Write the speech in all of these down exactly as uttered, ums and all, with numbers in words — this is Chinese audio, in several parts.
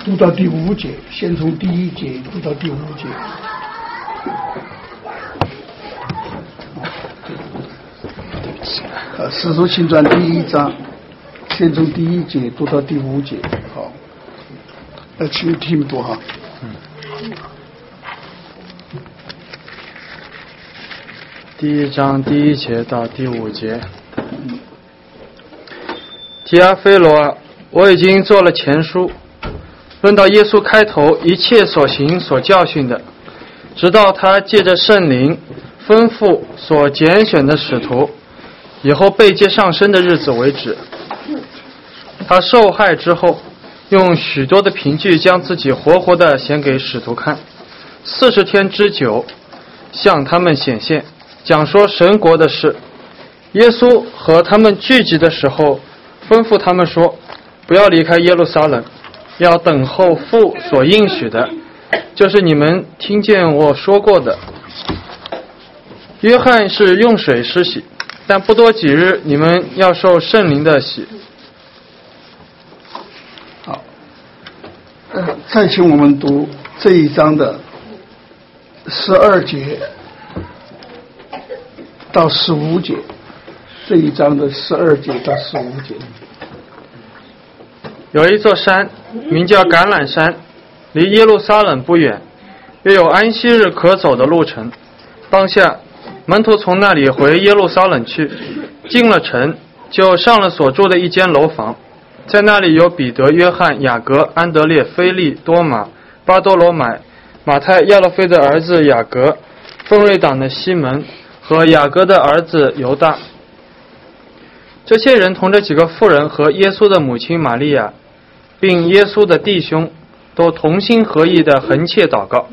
读到第五节，先从第一节读到第五节。呃，《使徒行传》第一章，先从第一节读到第五节。好，呃，请听读哈。嗯。 第一章第一节到第五节。提阿非罗啊，我已经做了前书，论到耶稣开头一切所行所教训的，直到他借着圣灵吩咐所拣选的使徒以后被接上升的日子为止。他受害之后，用许多的凭据将自己活活地显给使徒看，四十天之久向他们显现，讲说神国的事。耶稣和他们聚集的时候，吩咐他们说，不要离开耶路撒冷，要等候父所应许的，就是你们听见我说过的。约翰是用水施洗，但不多几日，你们要受圣灵的洗。 好，呃，再请我们读这一章的十二节到十五节，这一章的十二节到十五节。 有一座山，名叫橄榄山，离耶路撒冷不远，约有安息日可走的路程。当下门徒从那里回耶路撒冷去，进了城，就上了所住的一间楼房，在那里有彼得、约翰、雅各、安德烈、腓利、多马、巴多罗买、马太、亚勒腓的儿子雅各、奋锐党的西门和雅各的儿子犹大。这些人同这几个妇人和耶稣的母亲玛利亚，并耶稣的弟兄，都同心合意地横切祷告。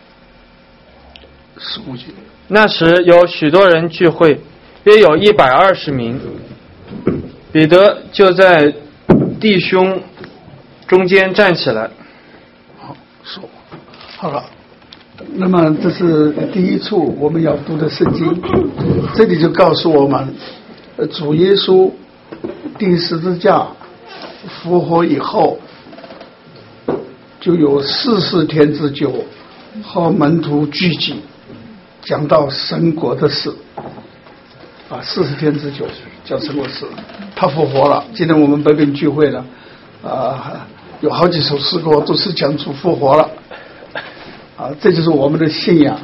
十五节。 那时有许多人聚会，约有一百二十名。彼得就在弟兄中间站起来。 好，说好了。那么这是第一处我们要读的圣经，这里就告诉我们，主耶稣钉十字架复活以后，就有四十天之久和门徒聚集，讲到神国的事啊，四十天之久讲神国事。他复活了，今天我们北边聚会了啊，有好几首诗歌都是讲主复活了啊，这就是我们的信仰。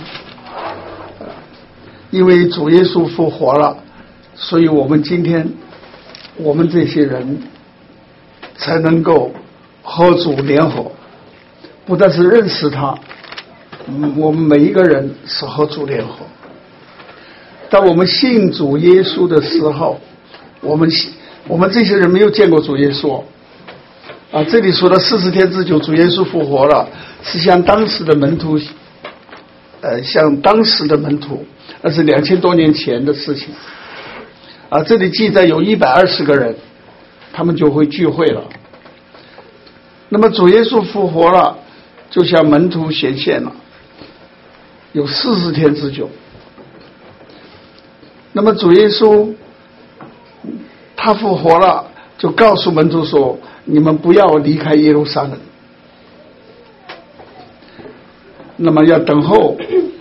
因为主耶稣复活了，所以我们今天我们这些人才能够和主联合，不但是认识他，我们每一个人是和主联合。当我们信主耶稣的时候，我们我们这些人没有见过主耶稣啊。这里说的四十天之久，主耶稣复活了，是像当时的门徒，呃，像当时的门徒，那是两千多年前的事情啊。这里记载有一百二十个人，他们就会聚会了。那么主耶稣复活了，就向门徒显现了，有四十天之久。那么主耶稣他复活了，就告诉门徒说，你们不要离开耶路撒冷，那么要等候。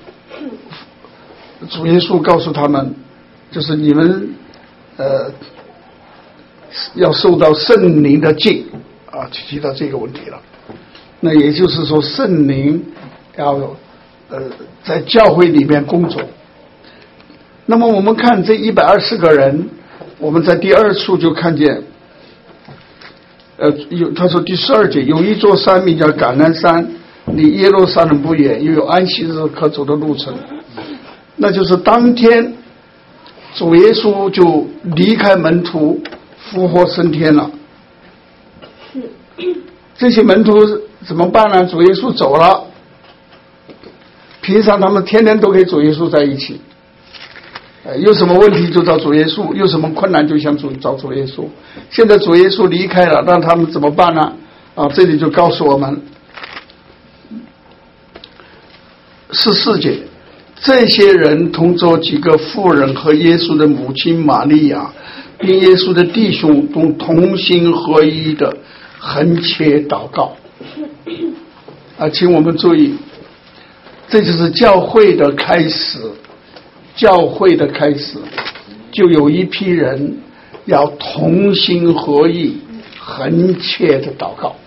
主耶稣告诉他们，就是你们呃要受到圣灵的浸啊，就提到这个问题了。那也就是说，圣灵要呃在教会里面工作。那么我们看这一百二十个人，我们在第二处就看见，呃，有他说第十二节，有一座山名叫橄榄山，离耶路撒冷不远，又有安息日可走的路程。那就是当天主耶稣就离开门徒，复活升天了。这些门徒怎么办呢？主耶稣走了，平常他们天天都跟主耶稣在一起，有什么问题就找主耶稣，有什么困难就想主找主耶稣。现在主耶稣离开了，让他们怎么办呢？啊，这里就告诉我们十四节，这些人同着几个妇人和耶稣的母亲玛利亚，并耶稣的弟兄都同心合一的横切祷告。 啊，请我们注意，这就是教会的开始。教会的开始，就有一批人要同心合意、恳切的祷告。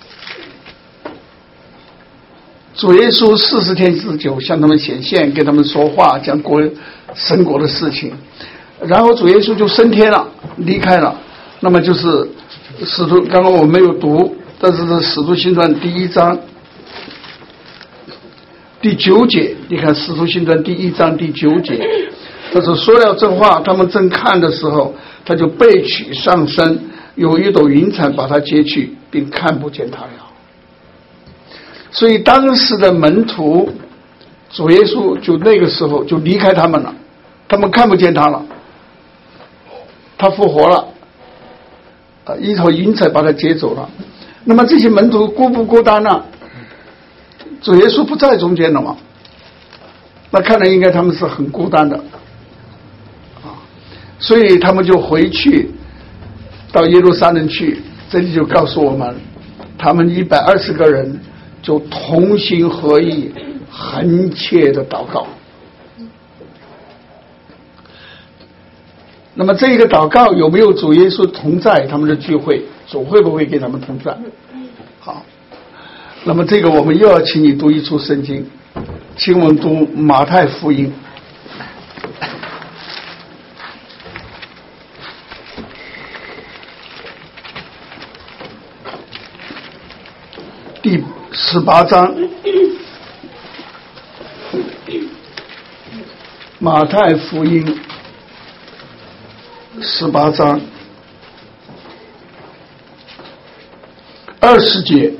主耶稣四十天之久向他们显现，跟他们说话，讲国神国的事情。然后主耶稣就升天了，离开了。那么就是使徒，刚刚我没有读，但是这使徒行传第一章第九节，你看使徒行传第一章第九节，他说说了这话，他们正看的时候，他就被取上升，有一朵云彩把他接去，并看不见他了。所以当时的门徒，主耶稣就那个时候就离开他们了，他们看不见他了，他复活了，啊，一头云彩把他接走了。那么这些门徒孤不孤单呢？主耶稣不在中间了嘛？那看来应该他们是很孤单的，啊，所以他们就回去到耶路撒冷去。这里就告诉我们，他们一百二十个人就同心合意、恳切的祷告。那么这个祷告有没有主耶稣同在？他们的聚会，主会不会跟他们同在？好，那么这个我们又要请你读一处圣经，请我们读马太福音。第十八章，马太福音十八章二十节，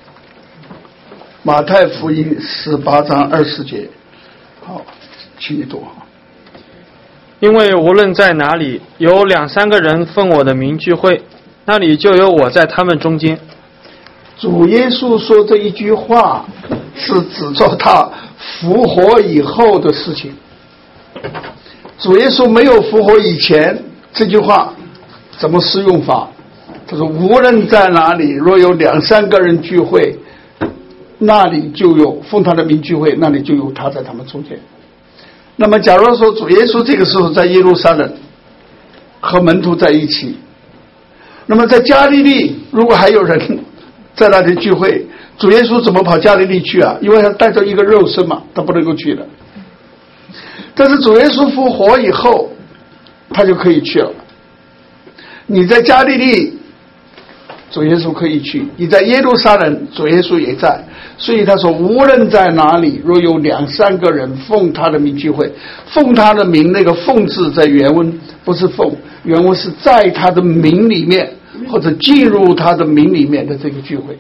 马太福音十八章二十节，好，请你读。 因为无论在哪里有两三个人奉我的名聚会，那里就有我在他们中间。 主耶稣说这一句话是指着他复活以后的事情。主耶稣没有复活以前，这句话怎么适用法？他说无论在哪里若有两三个人聚会，那里就有奉他的名聚会，那里就有他在他们中间。那么假如说主耶稣这个时候在耶路撒冷和门徒在一起，那么在加利利如果还有人在那里聚会，主耶稣怎么跑加利利去啊？因为他带着一个肉身嘛，他不能够去的。但是主耶稣复活以后，他就可以去了。你在加利利，主耶稣可以去；你在耶路撒冷，主耶稣也在。所以他说，无论在哪里，若有两三个人奉他的名聚会，奉他的名，那个奉字在原文不是奉，原文是在他的名里面，或者进入他的名里面的这个聚会，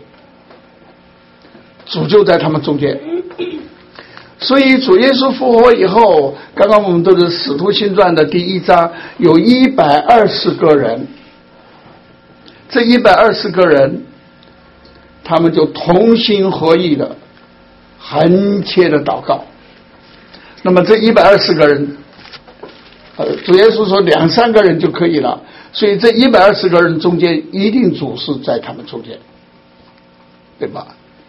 主就在他们中间。所以主耶稣复活以后，刚刚我们读的《使徒行传》的第一章，有一百二十个人，这一百二十个人，他们就同心合意的、恳切的祷告。那么这一百二十个人，呃，主耶稣说两三个人就可以了。所以这一百二十个人中间，一定主是在他们中间，对吧？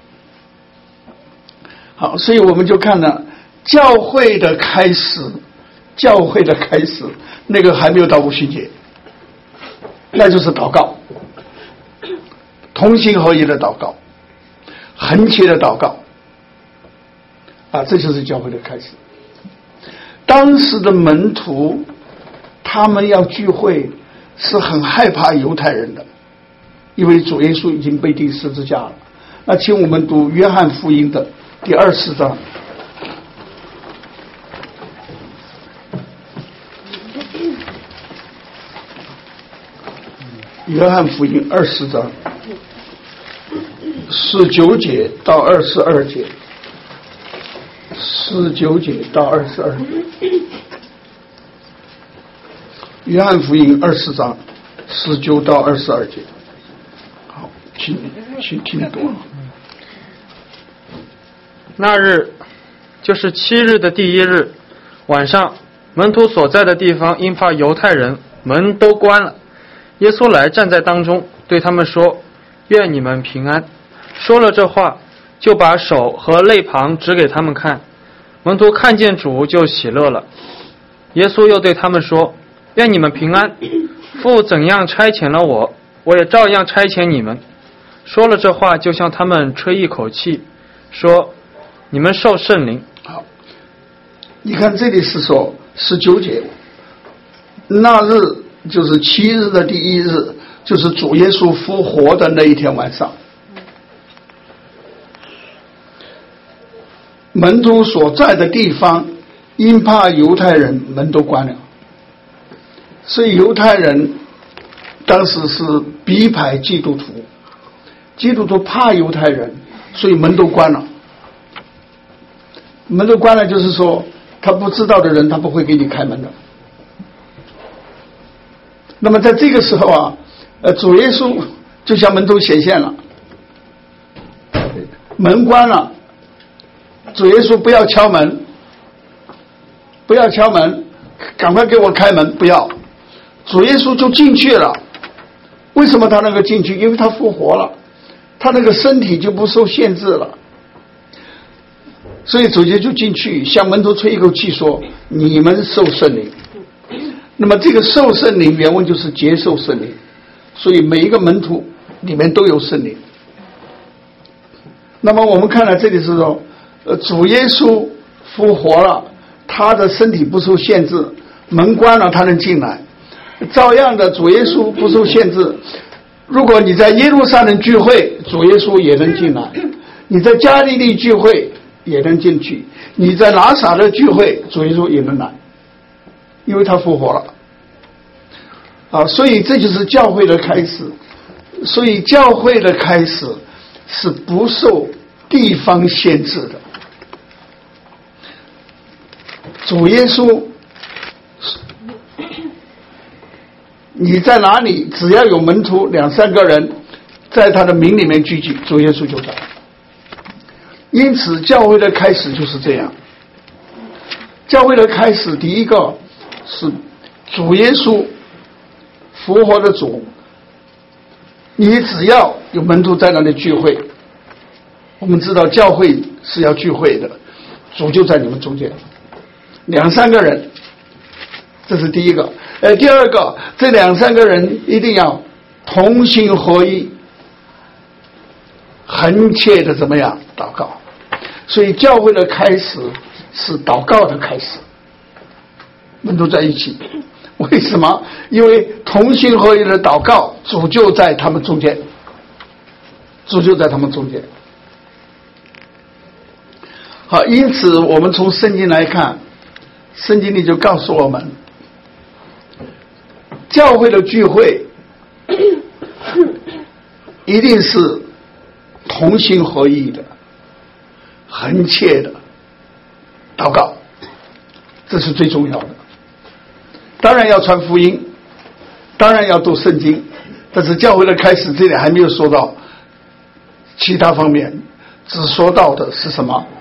好，所以我们就看了教会的开始，教会的开始，那个还没有到五旬节，那就是祷告，同心合一的祷告，恳切的祷告，啊，这就是教会的开始。当时的门徒，他们要聚会，是很害怕犹太人的，因为主耶稣已经被钉十字架了。那请我们读约翰福音的第二十章。约翰福音二十章十九节到二十二节，十九节到二十二节。约翰福音二十章十九到二十二节。好，请请听读。 那日就是七日的第一日晚上，门徒所在的地方因怕犹太人，门都关了。耶稣来站在当中，对他们说：愿你们平安。说了这话， 就把手和肋旁指给他们看。门徒看见主就喜乐了。耶稣又对他们说：愿你们平安，父怎样差遣了我，我也照样差遣你们。说了这话，就向他们吹一口气，说：你们受圣灵。 好，你看这里是说十九节，那日就是七日的第一日，就是主耶稣复活的那一天晚上，门徒所在的地方因怕犹太人，门都关了。所以犹太人当时是逼迫基督徒，基督徒怕犹太人，所以门都关了。门都关了，就是说他不知道的人他不会给你开门的。那么在这个时候啊，呃，主耶稣就向门徒显现了，门关了，主耶稣不要敲门，不要敲门，赶快给我开门，不要。主耶稣就进去了。为什么他能够进去？因为他复活了，他那个身体就不受限制了。所以主耶稣就进去向门徒吹一口气说：你们受圣灵。那么这个受圣灵原文就是接受圣灵，所以每一个门徒里面都有圣灵。那么我们看到这里是说，呃，主耶稣复活了，他的身体不受限制，门关了他能进来。照样的，主耶稣不受限制，如果你在耶路撒冷聚会，主耶稣也能进来；你在加利利聚会也能进去；你在拿撒勒聚会，主耶稣也能来，因为他复活了啊！所以这就是教会的开始。所以教会的开始是不受地方限制的。主耶稣，你在哪里，只要有门徒两三个人在他的名里面聚集，主耶稣就在。因此教会的开始就是这样。教会的开始，第一个是主耶稣复活的主，你只要有门徒在那里聚会，我们知道教会是要聚会的，主就在你们中间，两三个人，这是第一个。呃，第二个，这两三个人一定要同心合一，恳切的怎么样祷告。所以教会的开始是祷告的开始，门徒在一起。为什么？因为同心合一的祷告，主就在他们中间，主就在他们中间。好，因此我们从圣经来看，圣经里就告诉我们，教会的聚会一定是同心合一的，恳切的祷告，这是最重要的。当然要传福音，当然要读圣经，但是教会的开始这里还没有说到其他方面，只说到的是什么？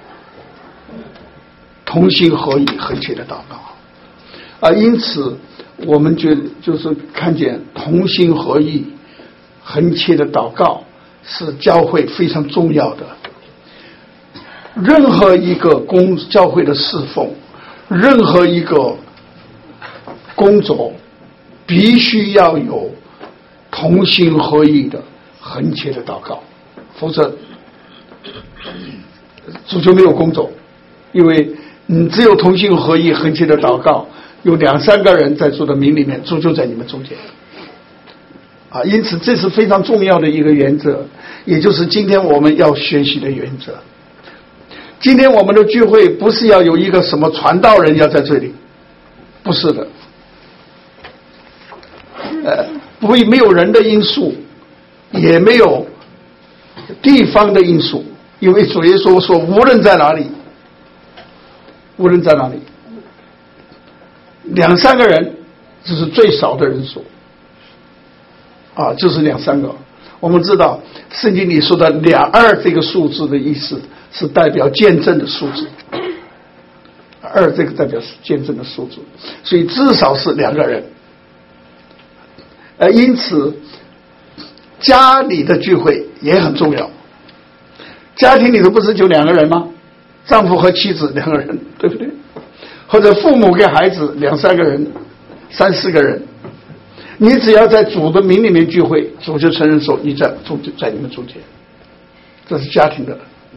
同心合一，恳切的祷告啊！因此我们觉得就是看见同心合一、恳切的祷告是教会非常重要的。任何一个公教会的侍奉，任何一个工作，必须要有同心合一的恳切的祷告，否则主就没有工作。因为你只有同心合一恳切的祷告，有两三个人在主的名里面，主就在你们中间啊！因此这是非常重要的一个原则，也就是今天我们要学习的原则。今天我们的聚会不是要有一个什么传道人要在这里，不是的，呃，不会没有人的因素，也没有地方的因素，因为主耶稣说无论在哪里，无论在哪里，两三个人就是最少的人数啊，就是两三个。我们知道圣经里说的两二这个数字的意思是代表见证的数字，二这个代表是见证的数字，所以至少是两个人。呃，因此家里的聚会也很重要。 家庭里头不是就两个人吗？丈夫和妻子两个人，对不对？或者父母跟孩子两三个人，三四个人，你只要在主的名里面聚会，主就承认说你在主在你们中间，这是家庭的。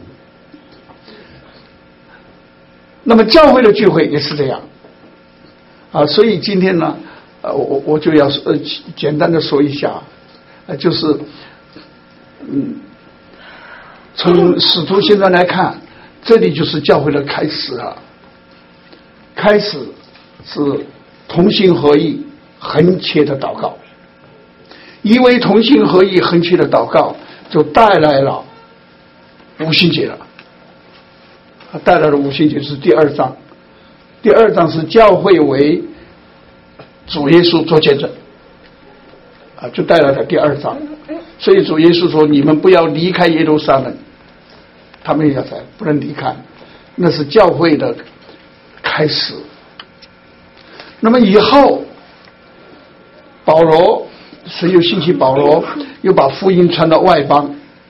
那么教会的聚会也是这样啊，所以今天呢，呃，我我就要呃简单的说一下，呃，就是嗯，从使徒行传来看，这里就是教会的开始啊。开始是同心合意、恒切的祷告，因为同心合意、恒切的祷告，就带来了五旬节了。带来了五旬节是第二章，第二章是教会为主耶稣做见证，啊，就带来了第二章。所以主耶稣说：“你们不要离开耶路撒冷。”他们也在不能离开，那是教会的开始。那么以后，保罗谁又兴起保罗，又把福音传到外邦。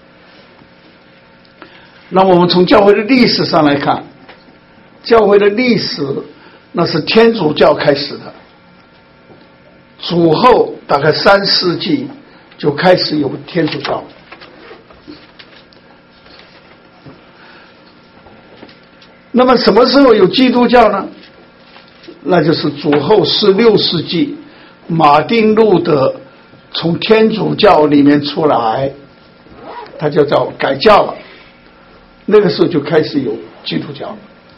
那我们从教会的历史上来看，教会的历史那是天主教开始的，主后大概三世纪就开始有天主教。那么什么时候有基督教呢？那就是主后十六世纪，马丁路德从天主教里面出来，他就叫改教了。那个时候就开始有基督教。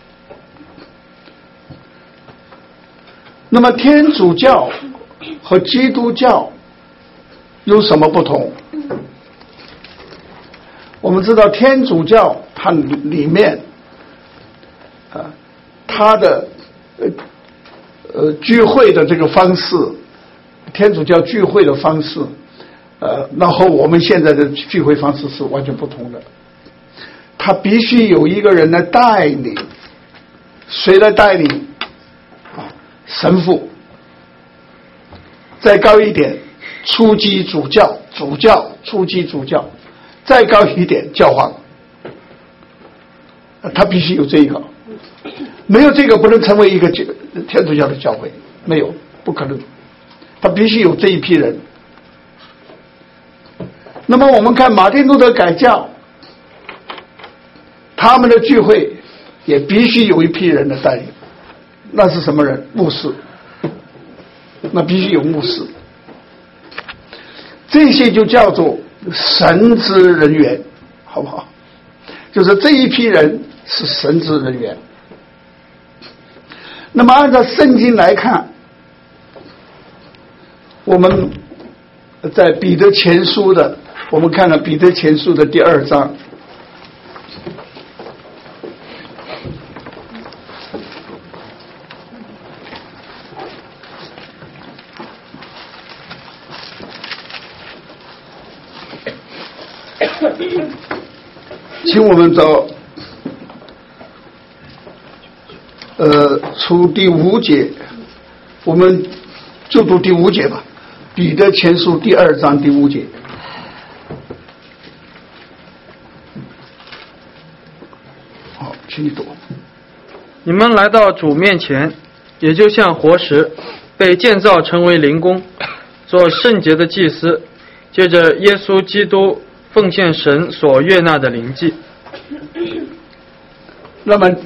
那么天主教和基督教有什么不同？我们知道天主教它里面啊，它的呃呃聚会的这个方式，天主教聚会的方式，呃，那和我们现在的聚会方式是完全不同的。他必须有一个人来带领，谁来带领？啊，神父。再高一点，初级主教，主教，初级主教，再高一点，教皇。他必须有这个，没有这个不能成为一个天主教的教会，没有，不可能。他必须有这一批人。那么我们看马丁路德改教。他们的聚会也必须有一批人的带领，那是什么人？牧师，那必须有牧师。这些就叫做神职人员，好不好？就是这一批人是神职人员。那么按照圣经来看，我们在彼得前书的，我们看看彼得前书的第二章。请我们找呃出第五节，我们就读第五节吧。彼得前书第二章第五节。好，请你读。 你们来到主面前，也就像活石，被建造成为灵宫，做圣洁的祭司，借着耶稣基督奉献神所悦纳的灵祭。 那么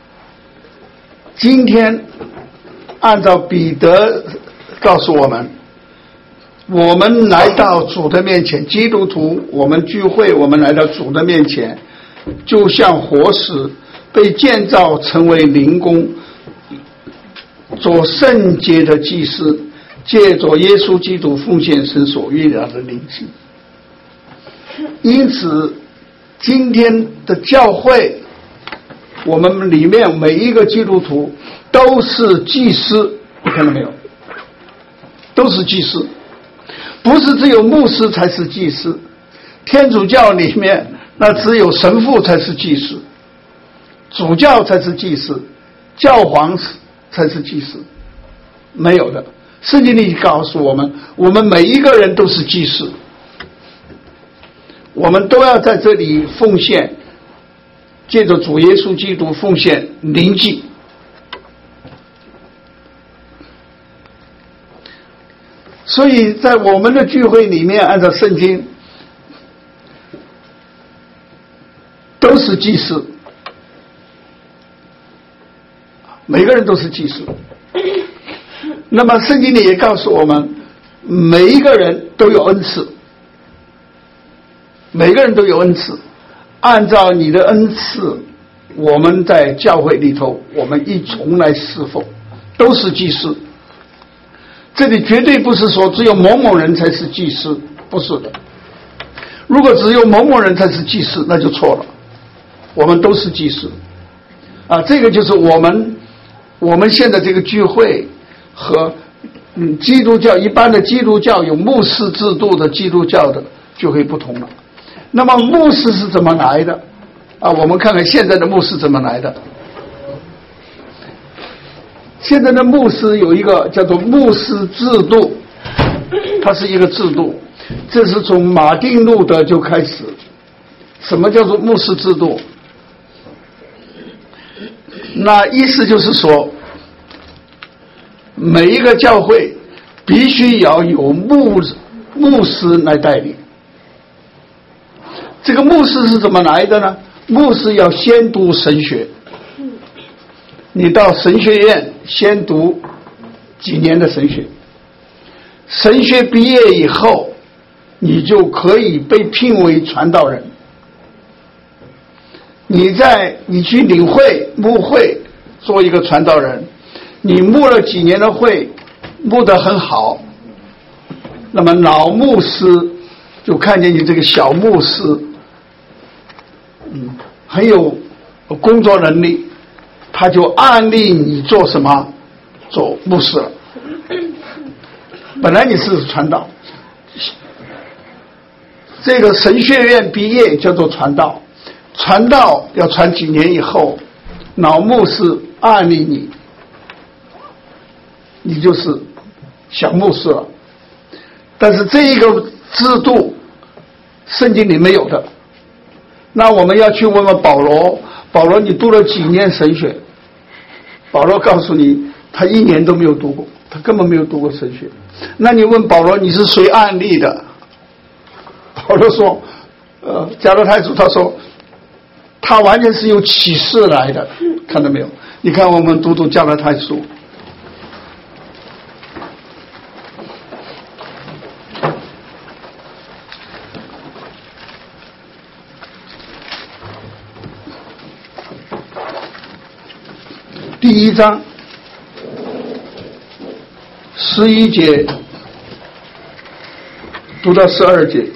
今天按照彼得告诉我们，我们来到主的面前，基督徒我们聚会，我们来到主的面前，就像活石被建造成为灵宫，做圣洁的祭司，借着耶稣基督奉献神所悦纳的灵祭。因此今天的教会，我们里面每一个基督徒都是祭司，你看到没有？都是祭司，不是只有牧师才是祭司。天主教里面那只有神父才是祭司，主教才是祭司，教皇才是祭司，没有的。圣经里告诉我们，我们每一个人都是祭司，我们都要在这里奉献借着主耶稣基督奉献灵祭。所以在我们的聚会里面，按照圣经都是祭司，每个人都是祭司。那么圣经里也告诉我们，每一个人都有恩赐，每个人都有恩赐，按照你的恩赐，我们在教会里头，我们一同来侍奉，都是祭司。这里绝对不是说只有某某人才是祭司，不是的。如果只有某某人才是祭司，那就错了。我们都是祭司啊，这个就是我们我们现在这个聚会和嗯基督教一般的基督教有牧师制度的基督教的就会不同了。那么牧师是怎么来的啊？我们看看现在的牧师怎么来的。现在的牧师有一个叫做牧师制度，它是一个制度，这是从马丁路德就开始。什么叫做牧师制度？那意思就是说，每一个教会必须要有牧牧师来带领。这个牧师是怎么来的呢？牧师要先读神学，你到神学院先读几年的神学，神学毕业以后，你就可以被聘为传道人。你在你去领会牧会做一个传道人，你牧了几年的会，牧得很好，那么老牧师就看见你这个小牧师嗯，很有工作能力，他就按立你做什么？做牧师了。本来你是传道，这个神学院毕业叫做传道，传道要传几年以后，老牧师按立你，你就是小牧师了。但是这一个制度，圣经里没有的。那我们要去问问保罗，保罗你读了几年神学？保罗告诉你，他一年都没有读过，他根本没有读过神学。那你问保罗，你是谁按立的？保罗说，呃，加拉太书他说，他完全是由启示来的，看到没有？你看我们读读加拉太书。第一章十一节读到十二节，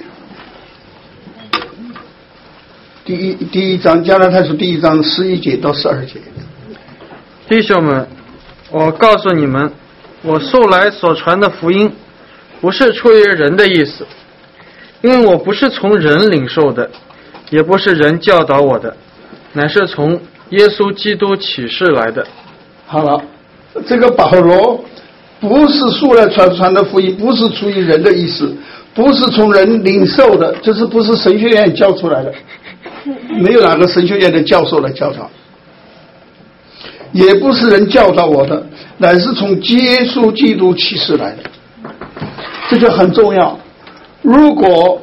第一第一章加拉太书第一章十一节到十二节。 弟兄们，我告诉你们，我素来所传的福音，不是出于人的意思，因为我不是从人领受的，也不是人教导我的，乃是从耶稣基督启示来的。 好了，这个保罗不是素来传传的福音，不是出于人的意思，不是从人领受的，就是不是神学院教出来的，没有哪个神学院的教授来教他，也不是人教导我的，乃是从耶稣基督启示来的。这就很重要。如果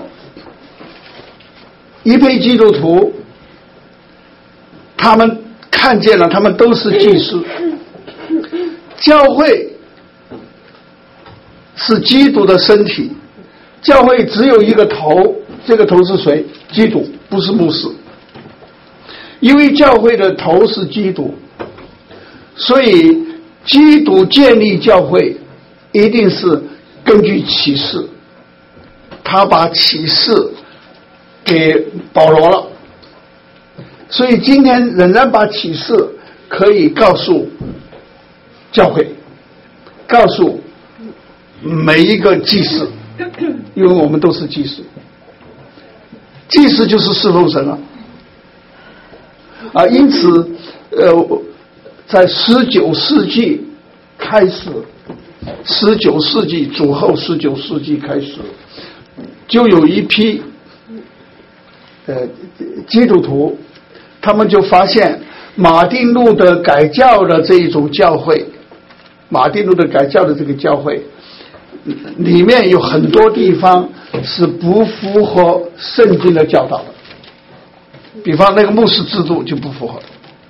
一批基督徒他们看见了，他们都是祭司，教会是基督的身体，教会只有一个头，这个头是谁？基督，不是牧师。因为教会的头是基督，所以基督建立教会一定是根据启示，他把启示给保罗了，所以今天仍然把启示可以告诉教会，告诉每一个祭司，因为我们都是祭司，祭司就是侍奉神了啊。因此呃在十九世纪开始，十九世纪主后十九世纪开始，就有一批呃基督徒， 他们就发现马丁路德改教的这一种教会，马丁路德改教的这个教会里面有很多地方是不符合圣经的教导的，比方那个牧师制度就不符合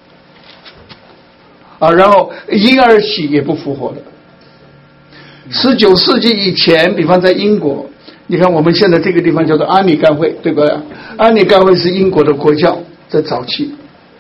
啊，然后婴儿洗也不符合的。十九世纪以前，比方在英国，你看我们现在这个地方叫做安理干会，对吧？安理干会是英国的国教，在早期。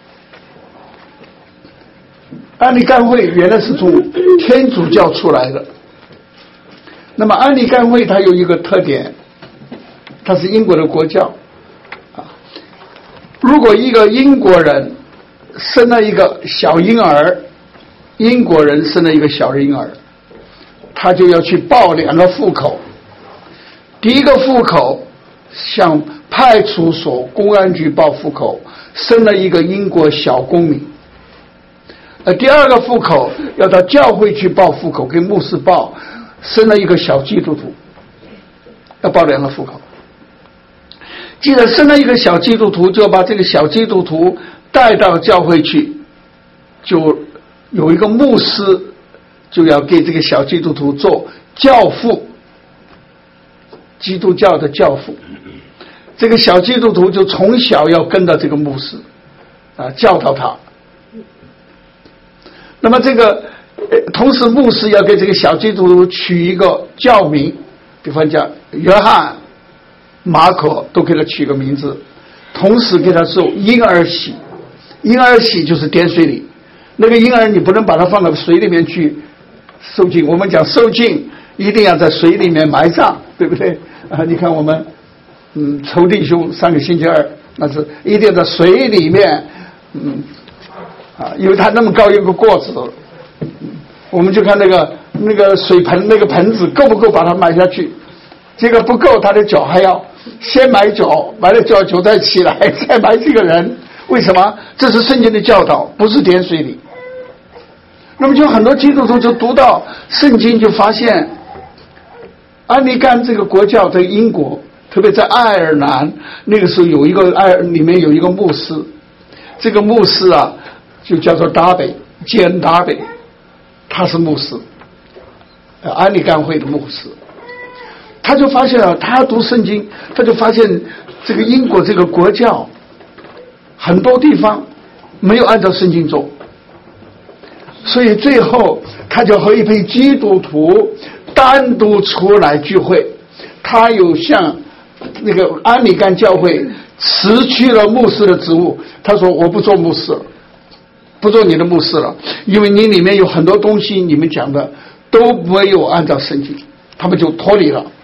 安理干会原来是从天主教出来的。那么安理干会它有一个特点，它是英国的国教啊。如果一个英国人生了一个小婴儿，英国人生了一个小婴儿，他就要去报两个户口。第一个户口向派出所、公安局报户口，生了一个英国小公民。呃，第二个户口要到教会去报户口，给牧师报，生了一个小基督徒，要报两个户口。既然生了一个小基督徒，就要把这个小基督徒带到教会去，就有一个牧师就要给这个小基督徒做教父，基督教的教父。这个小基督徒就从小要跟到这个牧师啊，教导他。那么这个同时牧师要给这个小基督徒取一个教名，比方讲约翰、马可都给他取个名字，同时给他受婴儿洗。婴儿洗就是点水礼，那个婴儿你不能把它放到水里面去受浸，我们讲受浸一定要在水里面埋葬，对不对啊？你看我们嗯，仇弟兄上个星期二，那是一定在水里面，嗯啊，因为他那么高一个过子，我们就看那个那个水盆那个盆子够不够把它埋下去，这个不够，他的脚还要先埋脚，埋了脚脚再起来，再埋这个人。为什么？这是圣经的教导，不是点水礼。那么就很多基督徒就读到圣经，就发现安理干这个国教在英国，特别在爱尔兰，那个时候有一个爱尔里面有一个牧师，这个牧师啊就叫做达北，基恩达北，他是牧师，安理干会的牧师。他就发现啊，他读圣经，他就发现这个英国这个国教很多地方没有按照圣经做，所以最后他就和一批基督徒单独出来聚会。他有向那个安理干教会辞去了牧师的职务，他说我不做牧师了，不做你的牧师了，因为你里面有很多东西你们讲的都没有按照圣经，他们就脱离了。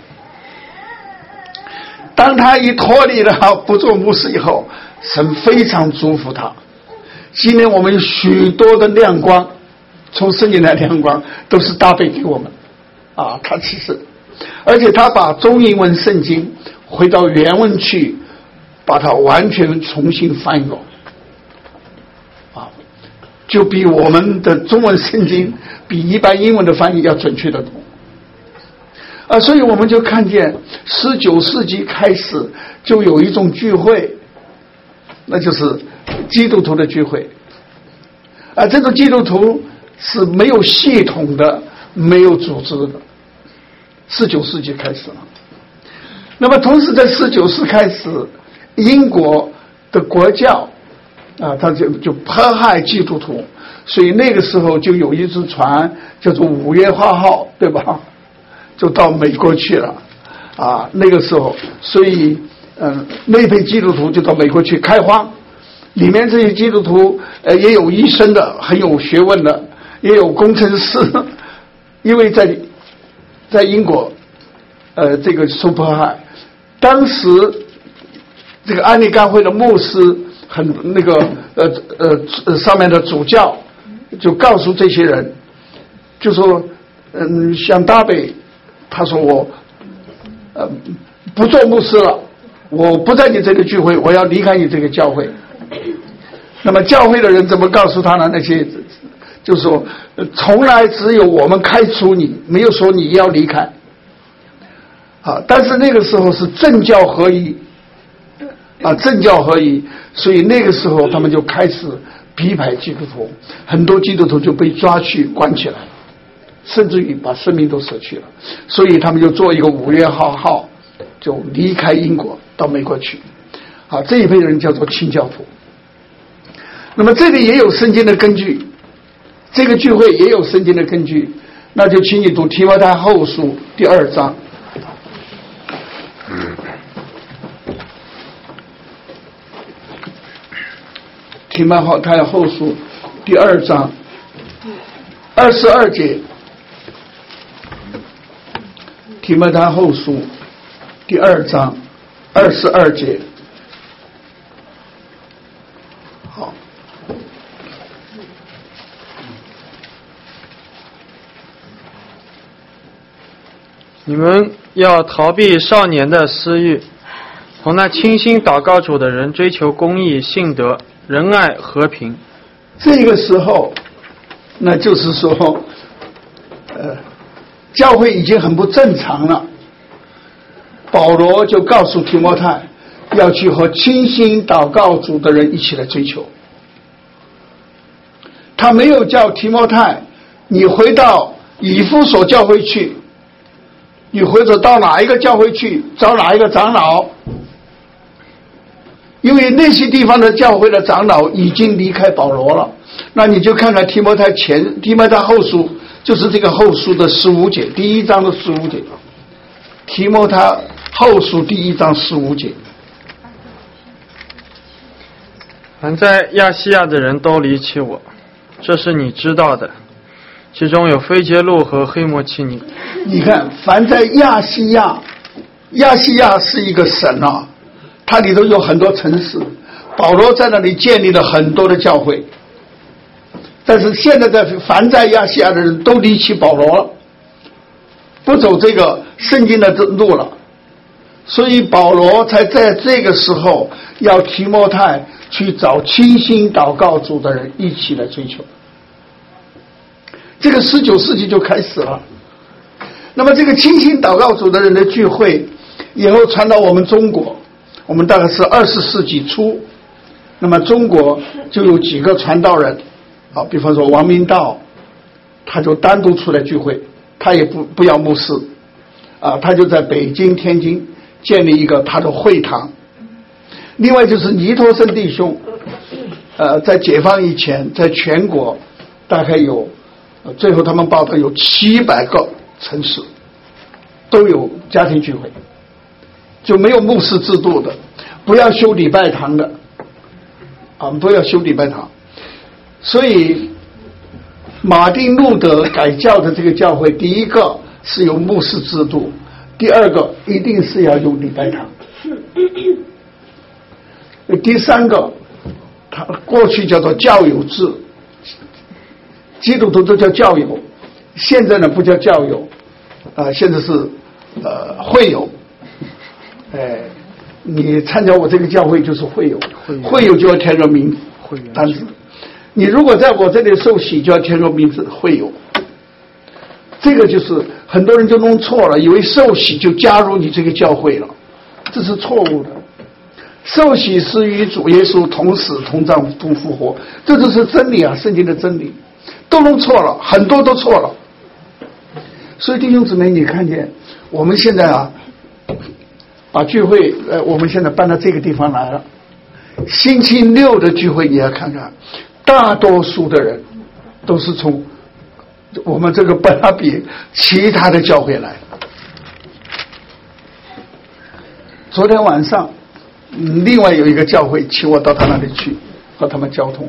当他一脱离了不做牧师以后，神非常祝福他。今天我们有许多的亮光，从圣经来亮光都是大卫给我们啊，他其实而且他把中英文圣经回到原文去，把它完全重新翻译过啊，就比我们的中文圣经比一般英文的翻译要准确得多啊。所以我们就看见十九世纪开始就有一种聚会，那就是基督徒的聚会啊。这个基督徒是没有系统的，没有组织的，十九世纪开始了。那么同时在十九世开始，英国的国教啊，他就就迫害基督徒，所以那个时候就有一只船叫做五月花号，对吧？就到美国去了啊。那个时候，所以嗯，那批基督徒就到美国去开荒。里面这些基督徒呃也有医生的，很有学问的，也有工程师，因为在在英国呃这个受迫害。当时这个安理干会的牧师很那个呃呃上面的主教就告诉这些人，就说嗯，像大卫他说我呃不做牧师了，我不在你这个聚会，我要离开你这个教会。那么教会的人怎么告诉他呢？那些就说从来只有我们开除你，没有说你要离开啊。但是那个时候是政教合一啊，政教合一，所以那个时候他们就开始逼迫基督徒，很多基督徒就被抓去关起来，甚至于把生命都舍去了。所以他们就做一个五月号号，就离开英国到美国去。啊，这一批人叫做清教徒。那么这里也有圣经的根据，这个聚会也有圣经的根据，那就请你读提摩太后书第二章。提摩太后书第二章二十二节，提摩太后书第二章二十二节。好， 你们要逃避少年的私欲，同那倾心祷告主的人追求公义、信德、仁爱、和平。 这个时候，那就是说，呃，教会已经很不正常了。保罗就告诉提摩太，要去和倾心祷告主的人一起来追求。他没有叫提摩太，你回到以弗所教会去，你或者到哪一个教会去找哪一个长老，因为那些地方的教会的长老已经离开保罗了。那你就看看提摩太前提摩太后书，就是这个后书的十五节，第一章的十五节，提摩太后书第一章十五节。 凡在亚细亚的人都离弃我，这是你知道的，其中有腓杰路和黑摩奇尼。 你看，凡在亚细亚，亚细亚是一个省啊，它里头有很多城市，保罗在那里建立了很多的教会。但是现在在凡在亚细亚的人都离弃保罗了，不走这个圣经的路了，所以保罗才在这个时候要提摩太去找倾心祷告主的人一起来追求。这个十九世纪就开始了。那么这个倾心祷告主的人的聚会以后传到我们中国，我们大概是二十世纪初，那么中国就有几个传道人啊，比方说王明道，他就单独出来聚会，他也不不要牧师啊，他就在北京、天津建立一个他的会堂。另外就是尼托生弟兄，呃，在解放以前，在全国大概有，最后他们报道有七百个城市都有家庭聚会，就没有牧师制度的，不要修礼拜堂的，啊，不要修礼拜堂。所以马丁路德改教的这个教会，第一个是有牧师制度，第二个一定是要有礼拜堂，第三个他过去叫做教友制，基督徒都叫教友，现在呢不叫教友，啊、呃，现在是呃会友，哎，你参加我这个教会就是会友，会友就要填个名单子。你如果在我这里受洗，就要填个名字会友。这个就是很多人就弄错了，以为受洗就加入你这个教会了，这是错误的。受洗是与主耶稣同死同葬同复活，这就是真理啊，圣经的真理，都弄错了，很多都错了。所以弟兄姊妹，你看见我们现在啊，把聚会呃，我们现在搬到这个地方来了。星期六的聚会你要看看，大多数的人都是从我们这个本拉比其他的教会来。昨天晚上另外有一个教会请我到他那里去和他们交通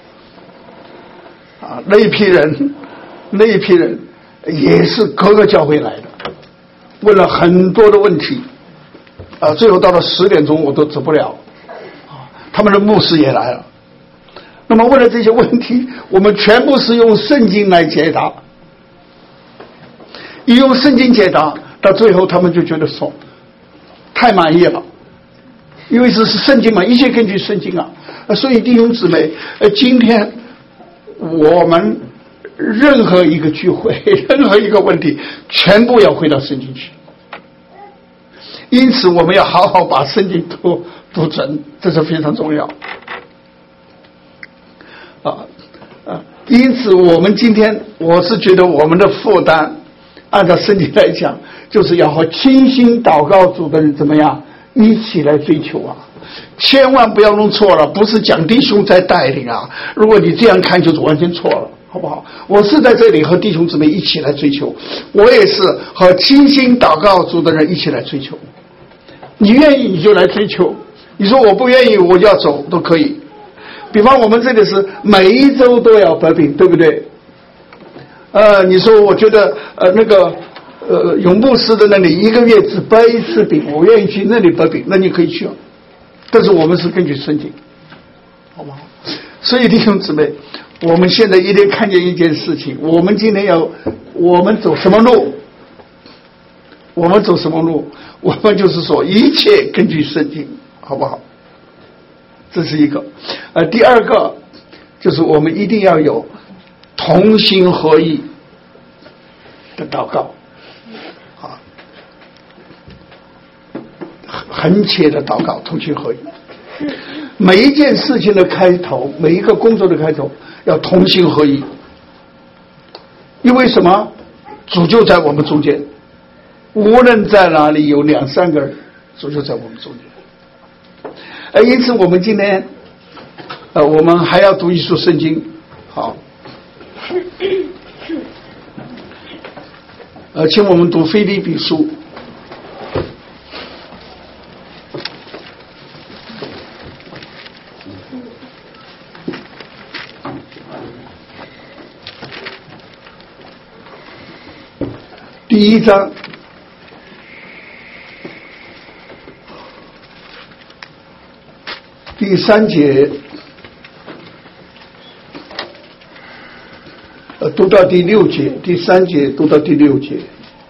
啊，那一批人那一批人也是各个教会来的，问了很多的问题啊，最后到了十点钟我都走不了啊，他们的牧师也来了。那么问了这些问题，我们全部是用圣经来解答，一用圣经解答，到最后他们就觉得说太满意了，因为这是圣经嘛，一切根据圣经啊。所以弟兄姊妹，呃，今天我们任何一个聚会，任何一个问题，全部要回到圣经去。因此，我们要好好把圣经读不准，这是非常重要。啊啊！因此，我们今天我是觉得我们的负担，按照圣经来讲，就是要和倾心祷告主的人怎么样一起来追求啊！千万不要弄错了，不是讲弟兄在带领啊！如果你这样看，就是完全错了，好不好？我是在这里和弟兄姊妹一起来追求，我也是和倾心祷告主的人一起来追求。你愿意你就来追求，你说我不愿意我就要走都可以。比方我们这里是每一周都要得饼，对不对？呃，你说我觉得呃那个呃永牧师的那里一个月只掰一次饼，我愿意去那里得饼，那你可以去啊。但是我们是根据圣经，好不好？所以弟兄姊妹，我们现在一定看见一件事情，我们今天要我们走什么路？我们走什么路？我们就是说一切根据圣经，好不好？这是一个。呃，第二个就是我们一定要有同心合意的祷告，啊，恳切的祷告，同心合意。每一件事情的开头，每一个工作的开头，要同心合意。因为什么？主就在我们中间，无论在哪里有两三个人，主就在我们中间。呃，因此我们今天，呃，我们还要读一书圣经，好，呃，请我们读腓立比书，第一章。第三节，呃，读到第六节，第三节读到第六节。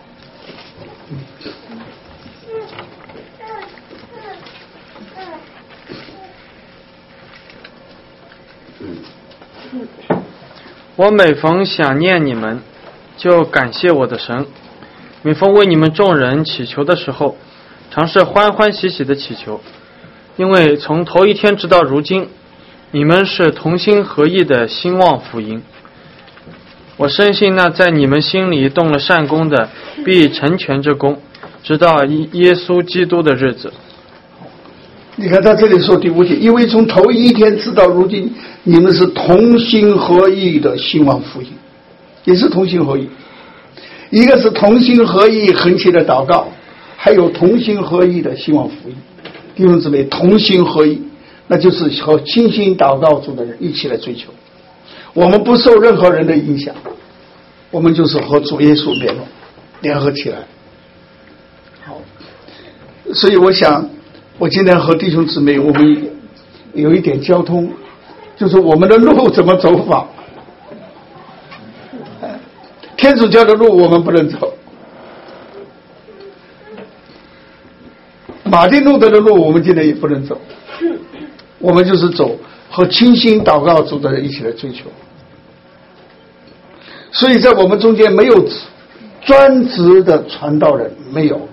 我每逢想念你们，就感谢我的神；每逢为你们众人祈求的时候，常是欢欢喜喜的祈求。因为从头一天直到如今，你们是同心合意的兴旺福音。我深信那在你们心里动了善功的，必成全这功，直到耶稣基督的日子。 你看他这里说第五节，因为从头一天直到如今，你们是同心合意的兴旺福音，也是同心合意。一个是同心合意恳切的祷告，还有同心合意的兴旺福音。弟兄姊妹，同心合意，那就是和倾心祷告主的人一起来追求。我们不受任何人的影响，我们就是和主耶稣联络，联合起来。好，所以我想，我今天和弟兄姊妹，我们有一点交通，就是我们的路怎么走法。天主教的路我们不能走，马丁路德的路我们今天也不能走，我们就是走和倾心祷告主的人一起来追求。所以在我们中间没有专职的传道人，没有，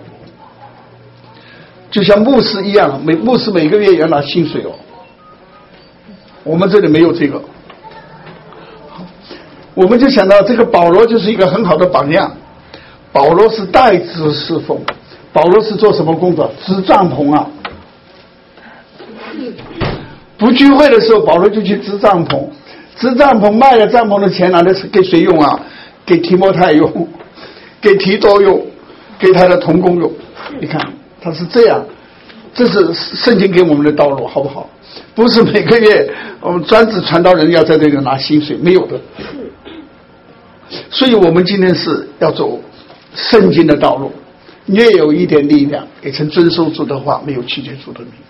就像牧师一样，每牧师每个月也要拿薪水哦，我们这里没有这个。我们就想到这个保罗就是一个很好的榜样。保罗是代职侍奉，保罗是做什么工作？支帐篷啊，不聚会的时候保罗就去支帐篷，支帐篷卖了帐篷的钱拿来给谁用啊？给提摩太用，给提多用，给他的同工用。你看他是这样，这是圣经给我们的道路，好不好？不是每个月我们专职传道人要在这里拿薪水，没有的。所以我们今天是要走圣经的道路，越有一点力量，也曾遵守主的话，没有拒绝主的名。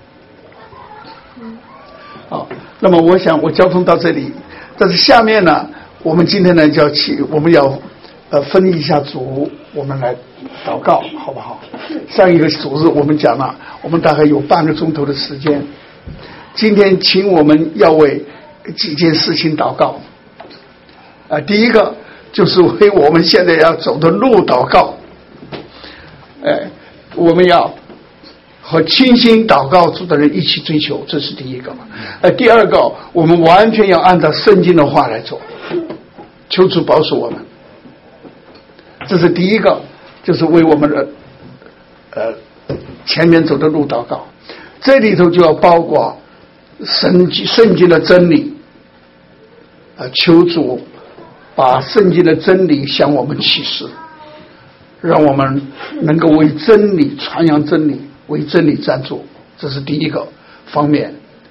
好，那么我想我交通到这里，但是下面呢，我们今天呢就要起，我们要呃分一下组，我们来祷告，好不好？上一个主日我们讲了，我们大概有半个钟头的时间。今天请我们要为几件事情祷告。啊，第一个就是为我们现在要走的路祷告。哎，我们要和倾心祷告主的人一起追求，这是第一个。呃，第二个，我们完全要按照圣经的话来做，求主保守我们。这是第一个，就是为我们的呃前面走的路祷告。这里头就要包括圣经圣经的真理，啊，求主把圣经的真理向我们启示，让我们能够为真理传扬真理，为真理站住，这是第一个方面。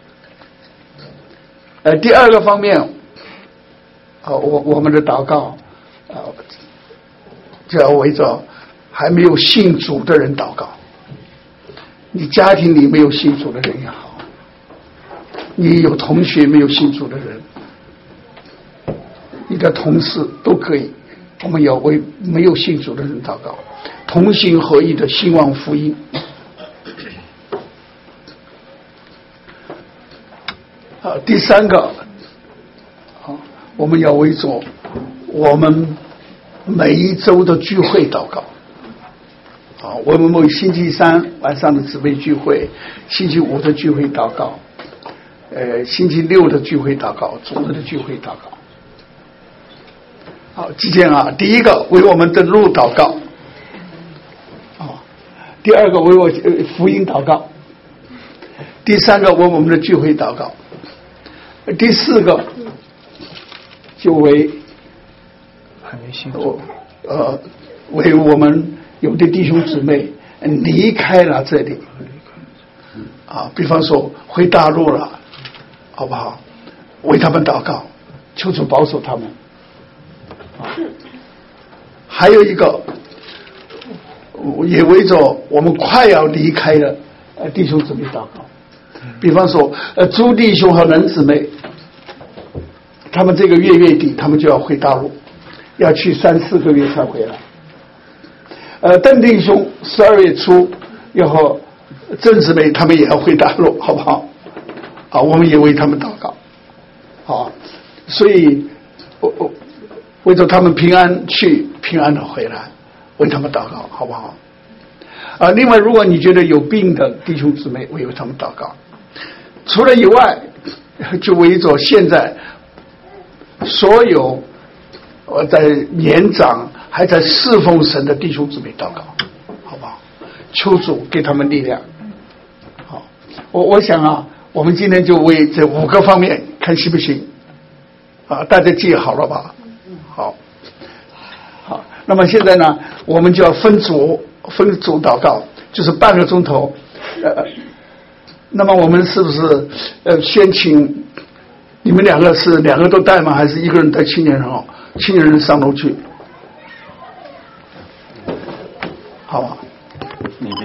呃，第二个方面，啊，我我们的祷告，啊，就要围着还没有信主的人祷告。你家庭里没有信主的人也好，你有同学没有信主的人，你的同事都可以，我们要为没有信主的人祷告，同心合意的兴旺福音。啊，第三个，啊，我们要为着我们每一周的聚会祷告。啊，我们每星期三晚上的姊妹聚会，星期五的聚会祷告，呃，星期六的聚会祷告，主日的聚会祷告。好，几件啊，第一个为我们的路祷告，啊，第二个为我福音祷告，第三个为我们的聚会祷告，第四个就为还没信主，呃，为我们有的弟兄姊妹离开了这里，啊，比方说回大陆了，好不好？为他们祷告，求主保守他们。啊，还有一个，也为着我们快要离开的呃弟兄姊妹祷告。比方说，呃，朱弟兄和任姊妹，他们这个月月底他们就要回大陆，要去三四个月才回来。呃，邓弟兄十二月初要和郑姊妹他们也要回大陆，好不好？啊，我们也为他们祷告。啊，所以我我。为着他们平安去，平安的回来，为他们祷告，好不好？啊，另外，如果你觉得有病的弟兄姊妹，为他们祷告。除了以外，就为着现在所有我在年长还在侍奉神的弟兄姊妹祷告，好不好？求主给他们力量。好，我我想啊，我们今天就为这五个方面看行不行？啊，大家记好了吧？好，好，那么现在呢，我们就要分组分组祷告，就是半个钟头。呃，那么我们是不是呃先请你们两个是两个都带吗？还是一个人带青年人哦？青年人上楼去，好吧？